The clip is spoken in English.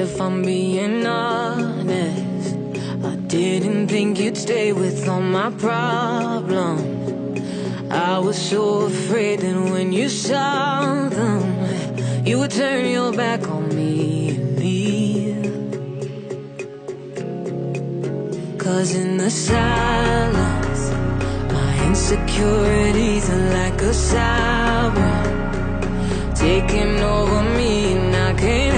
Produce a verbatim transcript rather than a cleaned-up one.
if I'm being honest, I didn't think you'd stay with all my problems. I was so afraid that when you saw them, you would turn your back on me and leave. 'Cause in the silence, my insecurities are like a siren taking over me, and I can't